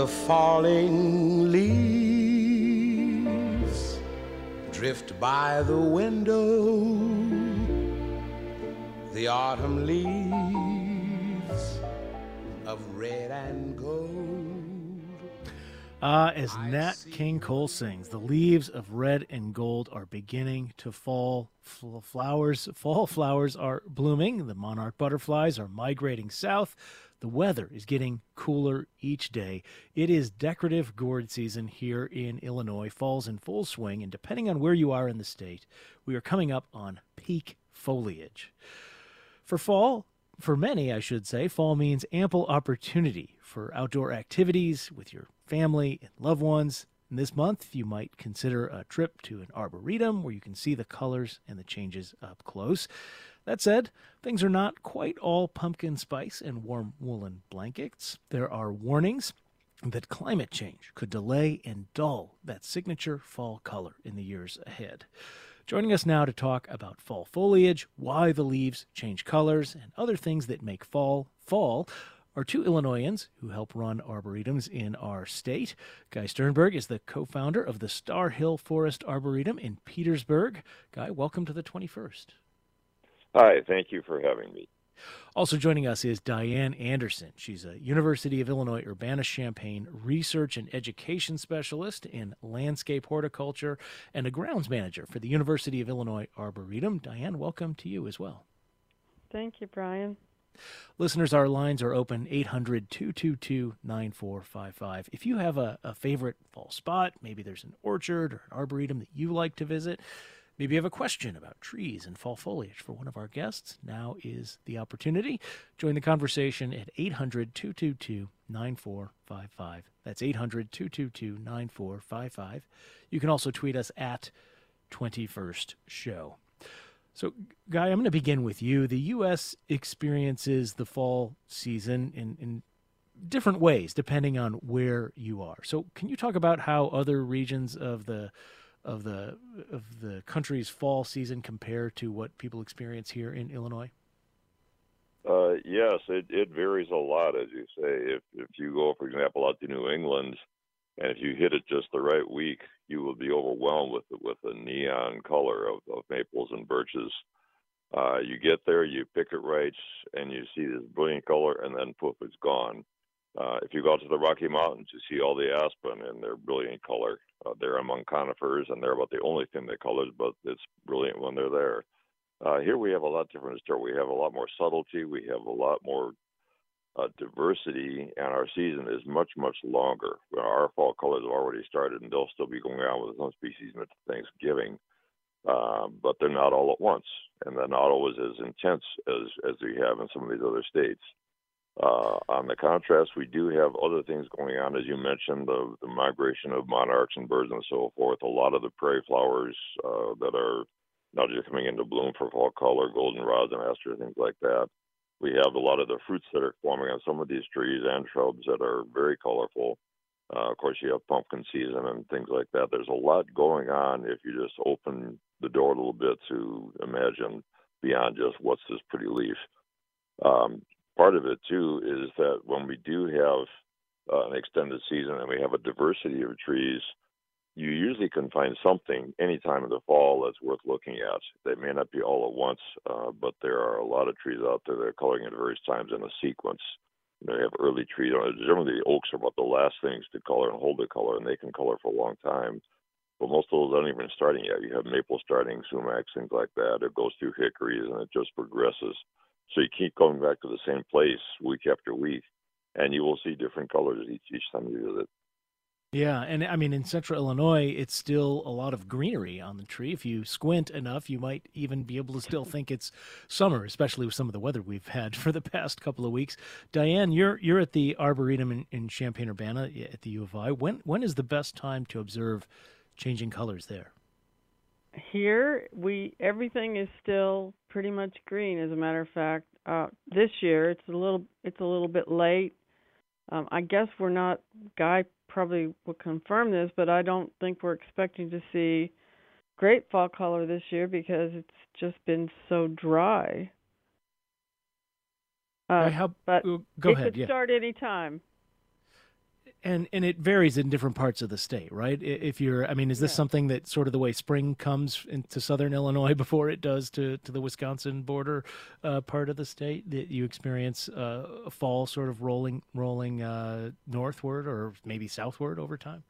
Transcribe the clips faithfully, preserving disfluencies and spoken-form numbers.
falling leaves drift by the window, the autumn leaves of red and gold. Ah, uh, as Nat King Cole sings, the leaves of red and gold are beginning to fall. Flowers, fall flowers are blooming. The monarch butterflies are migrating south. The weather is getting cooler each day. It is decorative gourd season here in Illinois. Fall's in full swing, and depending on where you are in the state, we are coming up on peak foliage. For fall, for many, I should say, fall means ample opportunity for outdoor activities with your family and loved ones. And this month, you might consider a trip to an arboretum where you can see the colors and the changes up close. That said, things are not quite all pumpkin spice and warm woolen blankets. There are warnings that climate change could delay and dull that signature fall color in the years ahead. Joining us now to talk about fall foliage, why the leaves change colors, and other things that make fall fall are two Illinoisans who help run arboretums in our state. Guy Sternberg is the co-founder of the Star Hill Forest Arboretum in Petersburg. Guy, welcome to the twenty-first. Hi, thank you for having me. Also joining us is Diane Anderson. She's a University of Illinois Urbana-Champaign research and education specialist in landscape horticulture and a grounds manager for the University of Illinois Arboretum. Diane, welcome to you as well. Thank you, Brian. Listeners, our lines are open, eight hundred, two two two, nine four five five. If you have a, a favorite fall spot, maybe there's an orchard or an arboretum that you like to visit, maybe you have a question about trees and fall foliage for one of our guests, now is the opportunity. Join the conversation at eight hundred, two two two, nine four five five. That's eight hundred, two two two, nine four five five. You can also tweet us at twenty-first show. So, Guy, I'm going to begin with you. The U S experiences the fall season in, in different ways, depending on where you are. So can you talk about how other regions of the of the of the country's fall season compare to what people experience here in Illinois? Uh, yes, it, it varies a lot, as you say. If if you go, for example, out to New England, and if you hit it just the right week, you will be overwhelmed with with the neon color of, of maples and birches. Uh, you get there, you pick it right, and you see this brilliant color, and then poof, it's gone. Uh, if you go out to the Rocky Mountains, you see all the aspen and their brilliant color. Uh, they're among conifers, and they're about the only thing that colors, but it's brilliant when they're there. Uh, here we have a lot different story. We have a lot more subtlety. We have a lot more uh, diversity, and our season is much, much longer. Our fall colors have already started, and they'll still be going on with some species into Thanksgiving, uh, but they're not all at once, and they're not always as intense as, as we have in some of these other states. Uh, on the contrast, we do have other things going on, as you mentioned, the, the migration of monarchs and birds and so forth. A lot of the prairie flowers uh, that are not just coming into bloom for fall color, goldenrods and asters, things like that. We have a lot of the fruits that are forming on some of these trees and shrubs that are very colorful. Uh, of course, you have pumpkin season and things like that. There's a lot going on if you just open the door a little bit to imagine beyond just what's this pretty leaf. Um, part of it, too, is that when we do have uh, an extended season and we have a diversity of trees, you usually can find something any time in the fall that's worth looking at. They may not be all at once, uh, but there are a lot of trees out there that are coloring at various times in a sequence. They have early trees. Generally, the oaks are about the last things to color and hold the color, and they can color for a long time. But most of those aren't even starting yet. You have maple starting, sumacs, things like that. It goes through hickories, and it just progresses. So you keep going back to the same place week after week, and you will see different colors each, each time you visit. Yeah, and I mean, in central Illinois, it's still a lot of greenery on the tree. If you squint enough, you might even be able to still think it's summer, especially with some of the weather we've had for the past couple of weeks. Diane, you're you're at the Arboretum in, in Champaign-Urbana at the U of I. When when is the best time to observe changing colors there? Here, we everything is still pretty much green. As a matter of fact, uh, this year it's a little it's a little bit late. Um, I guess we're not. Guy probably will confirm this, but I don't think we're expecting to see great fall color this year because it's just been so dry. Uh, I help, but go it ahead. could Yeah. start any time. And and it varies in different parts of the state, right? If you're, I mean, is this Yeah. something that sort of the way spring comes into southern Illinois before it does to, to the Wisconsin border uh, part of the state, that you experience uh, a fall sort of rolling rolling uh, northward or maybe southward over time?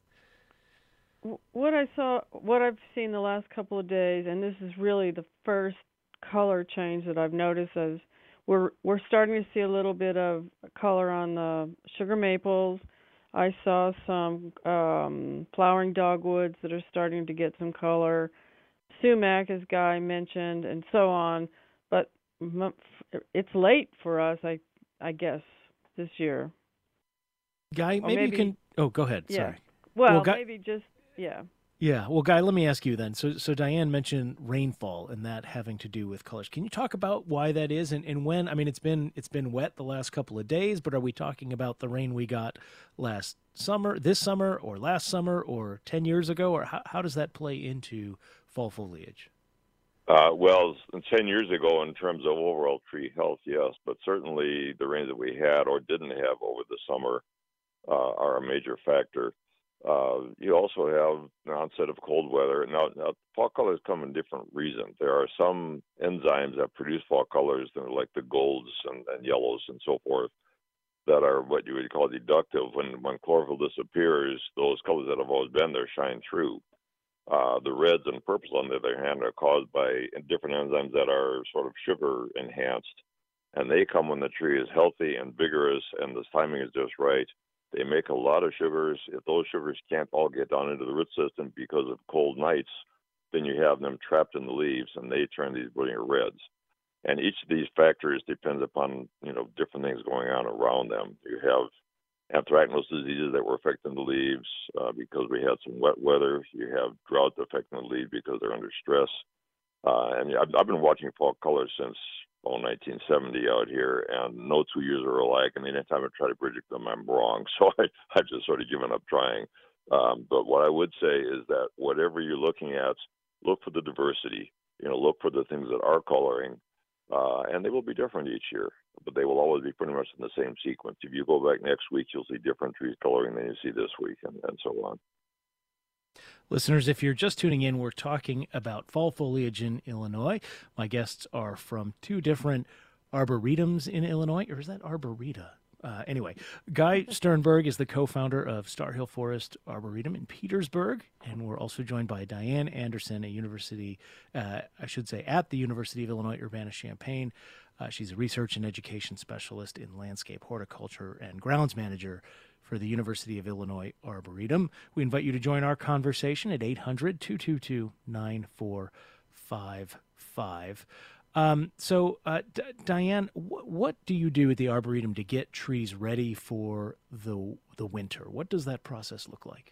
W- What I saw, what I've seen the last couple of days, and this is really the first color change that I've noticed, is we're we're starting to see a little bit of color on the sugar maples. I saw some um, flowering dogwoods that are starting to get some color. Sumac, as Guy mentioned, and so on. But m- it's late for us, I I guess, this year. Guy, Or maybe you maybe, can. Oh, go ahead. yeah. Sorry. Well, Well, Guy. maybe just, yeah. Yeah. Well, Guy, let me ask you then. So, so Diane mentioned rainfall and that having to do with colors. Can you talk about why that is and, and when? I mean, it's been it's been wet the last couple of days, but are we talking about the rain we got last summer, this summer, or last summer, or ten years ago, or how how does that play into fall foliage? Uh, well, s- ten years ago, in terms of overall tree health, yes, but certainly the rains that we had or didn't have over the summer uh, are a major factor. Uh, you also have the onset of cold weather. Now, now, fall colors come in different reasons. There are some enzymes that produce fall colors, that are like the golds and, and yellows and so forth, that are what you would call deductive. When when chlorophyll disappears, those colors that have always been there shine through. Uh, the reds and purples, on the other hand, are caused by different enzymes that are sort of sugar enhanced, and they come when the tree is healthy and vigorous and the timing is just right. They make a lot of sugars. If those sugars can't all get down into the root system because of cold nights, then you have them trapped in the leaves and they turn these brilliant reds. And each of these factors depends upon, you know, different things going on around them. You have anthracnose diseases that were affecting the leaves uh, because we had some wet weather. You have drought affecting the leaves because they're under stress. Uh, and I've, I've been watching fall colors since oh, nineteen seventy out here, and no two years are alike. And anytime I try to predict them, I'm wrong. So I, I've just sort of given up trying. Um, but what I would say is that whatever you're looking at, look for the diversity. You know, look for the things that are coloring, uh, and they will be different each year, but they will always be pretty much in the same sequence. If you go back next week, you'll see different trees coloring than you see this week, and, and so on. Listeners, if you're just tuning in, we're talking about fall foliage in Illinois. My guests are from two different arboretums in Illinois, or is that arboreta? Uh, anyway, Guy Sternberg is the co-founder of Star Hill Forest Arboretum in Petersburg, and we're also joined by Diane Anderson, a university, uh, I should say, at the University of Illinois Urbana-Champaign. Uh, she's a research and education specialist in landscape horticulture and grounds manager for the University of Illinois Arboretum. We invite you to join our conversation at eight hundred, two two two, nine four five five. Um, so, uh, D- Diane, wh- what do you do at the Arboretum to get trees ready for the the winter? What does that process look like?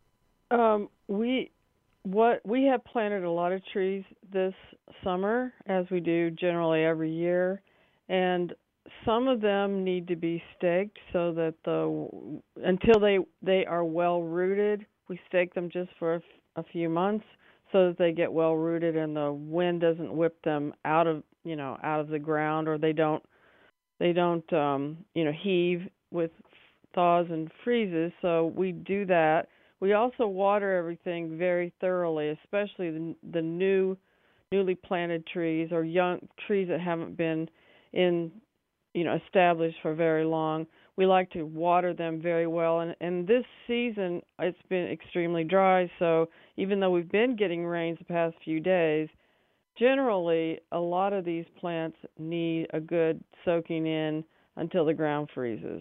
Um, we what we have planted a lot of trees this summer, as we do generally every year, and some of them need to be staked so that the until they they are well rooted. We stake them just for a, f- a few months so that they get well rooted and the wind doesn't whip them out of you know out of the ground, or they don't they don't um, you know heave with thaws and freezes. So we do that. We also water everything very thoroughly, especially the, the new, newly planted trees or young trees that haven't been in, you know, established for very long. We like to water them very well, and and this season it's been extremely dry. So even though we've been getting rains the past few days, generally a lot of these plants need a good soaking in until the ground freezes.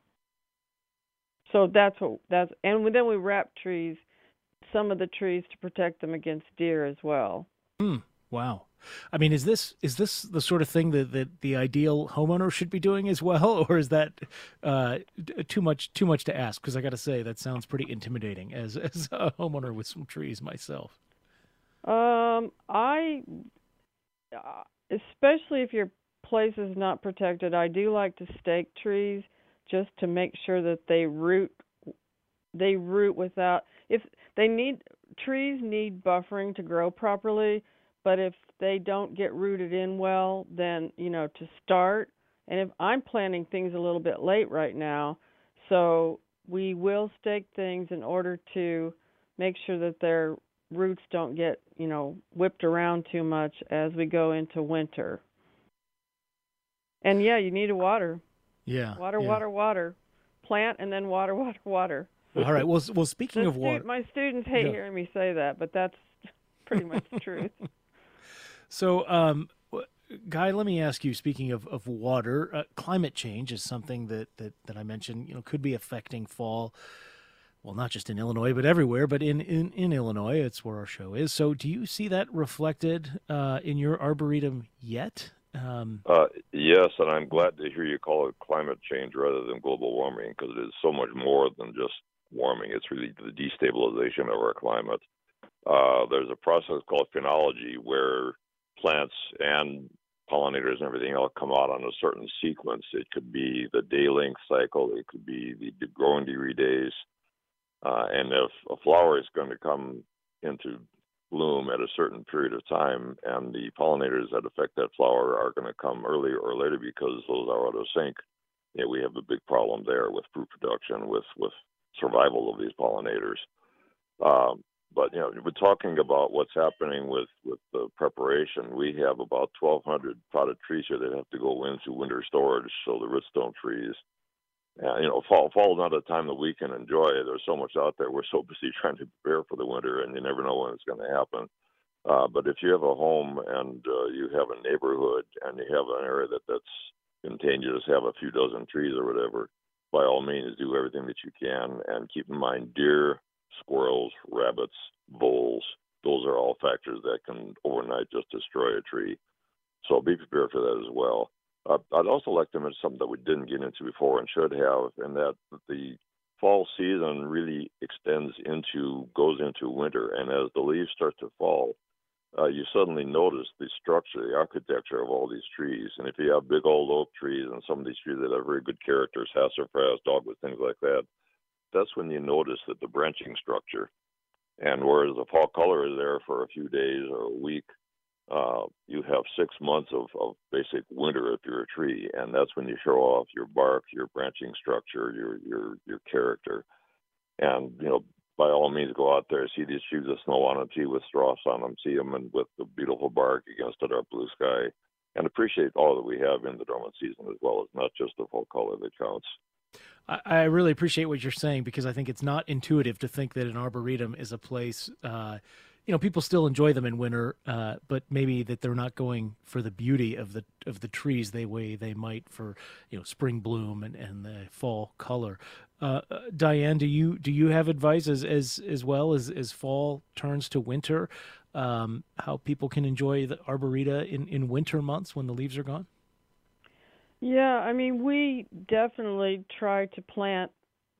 So that's what that's, and then we wrap trees, some of the trees to protect them against deer as well. Hmm. Wow. I mean, is this is this the sort of thing that, that the ideal homeowner should be doing as well, or is that uh, too much too much to ask? Because I got to say that sounds pretty intimidating as as a homeowner with some trees myself. Um, I, uh, especially if your place is not protected, I do like to stake trees just to make sure that they root they root without if they need trees need buffering to grow properly, but if they don't get rooted in well, then you know to start, and if I'm planting things a little bit late right now, so we will stake things in order to make sure that their roots don't get, you know, whipped around too much as we go into winter. And yeah, you need to water. Yeah. Water, yeah. water, water. Plant and then water, water, water. All right. Well, well speaking The of stu- water. My students hate Yeah. hearing me say that, but that's pretty much the truth. So, um, w- Guy, let me ask you, speaking of, of water, uh, climate change is something that, that, that I mentioned, you know, could be affecting fall. Well, not just in Illinois, but everywhere, but in, in, in Illinois, it's where our show is. So do you see that reflected uh, in your arboretum yet? Um, Uh, yes, and I'm glad to hear you call it climate change rather than global warming, because it is so much more than just warming. It's really the destabilization of our climate. Uh, there's a process called phenology where plants and pollinators and everything else come out on a certain sequence. It could be the day length cycle. It could be the the growing degree days. Uh, and if a flower is going to come into bloom at a certain period of time, and the pollinators that affect that flower are going to come earlier or later because those are out of sync, yeah, we have a big problem there with fruit production, with, with survival of these pollinators. Um, but, you know, we're talking about what's happening with, with the preparation. We have about twelve hundred potted trees here that have to go into winter storage, so the rootstone trees. Uh, you know, fall fall is not a time that we can enjoy. There's so much out there. We're so busy trying to prepare for the winter, and you never know when it's going to happen. Uh, but if you have a home and uh, you have a neighborhood and you have an area that that's contained, you just have a few dozen trees or whatever, by all means, do everything that you can. And keep in mind, deer, squirrels, rabbits, voles, those are all factors that can overnight just destroy a tree. So be prepared for that as well. Uh, I'd also like to mention something that we didn't get into before and should have, and that the fall season really extends into, goes into winter. And as the leaves start to fall, uh, you suddenly notice the structure, the architecture of all these trees. And if you have big old oak trees and some of these trees that have very good characters, sassafras, dogwood, things like that, that's when you notice that the branching structure. And whereas the fall color is there for a few days or a week, uh, you have six months of, of basic winter if you're a tree, and that's when you show off your bark, your branching structure, your your your character. And you know, by all means, go out there, see these trees with snow on them, see with straws on them, see them and with the beautiful bark against the dark blue sky, and appreciate all that we have in the dormant season as well. It's not just the fall color that counts. I, I really appreciate what you're saying, because I think it's not intuitive to think that an arboretum is a place. Uh, You know, people still enjoy them in winter, uh, but maybe that they're not going for the beauty of the of the trees the way they might for, you know, spring bloom and, and the fall color. Uh, uh, Diane, do you do you have advice as as as well as as fall turns to winter, um, how people can enjoy the arboreta in, in winter months when the leaves are gone? Yeah, I mean, we definitely try to plant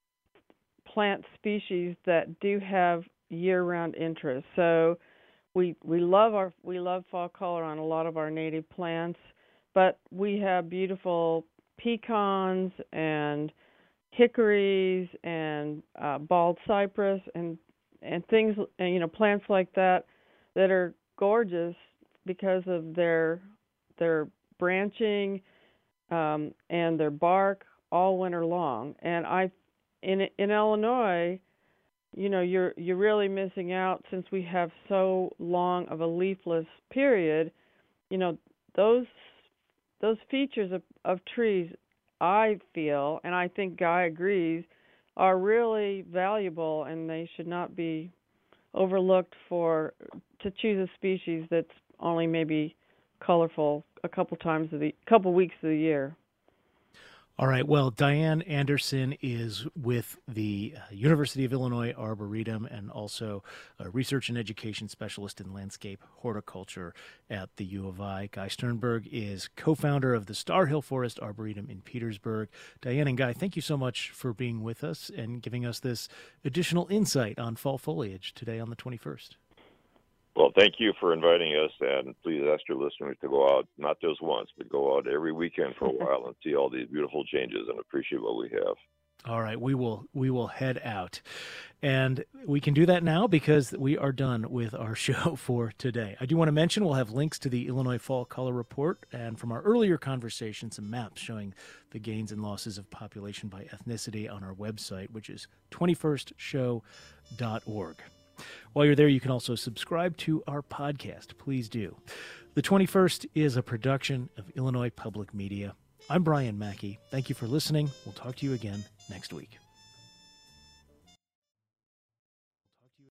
plant species that do have year-round interest. So we we love our we love fall color on a lot of our native plants, but we have beautiful pecans and hickories and uh, bald cypress and and things, and you know, plants like that that are gorgeous because of their their branching um, and their bark all winter long. And I in in Illinois, you know, you're you're really missing out since we have so long of a leafless period. You know, those those features of, of trees, I feel, and I think Guy agrees, are really valuable, and they should not be overlooked for to choose a species that's only maybe colorful a couple times of the couple weeks of the year. All right. Well, Diane Anderson is with the uh, University of Illinois Arboretum and also a research and education specialist in landscape horticulture at the U of I. Guy Sternberg is co-founder of the Star Hill Forest Arboretum in Petersburg. Diane and Guy, thank you so much for being with us and giving us this additional insight on fall foliage today on the twenty-first. Well, thank you for inviting us, and please ask your listeners to go out, not just once, but go out every weekend for a while and see all these beautiful changes and appreciate what we have. All right, we will we will head out. And we can do that now because we are done with our show for today. I do want to mention we'll have links to the Illinois Fall Color Report and from our earlier conversation, some maps showing the gains and losses of population by ethnicity on our website, which is twenty-first show dot org. While you're there, you can also subscribe to our podcast. Please do. The twenty-first is a production of Illinois Public Media. I'm Brian Mackey. Thank you for listening. We'll talk to you again next week.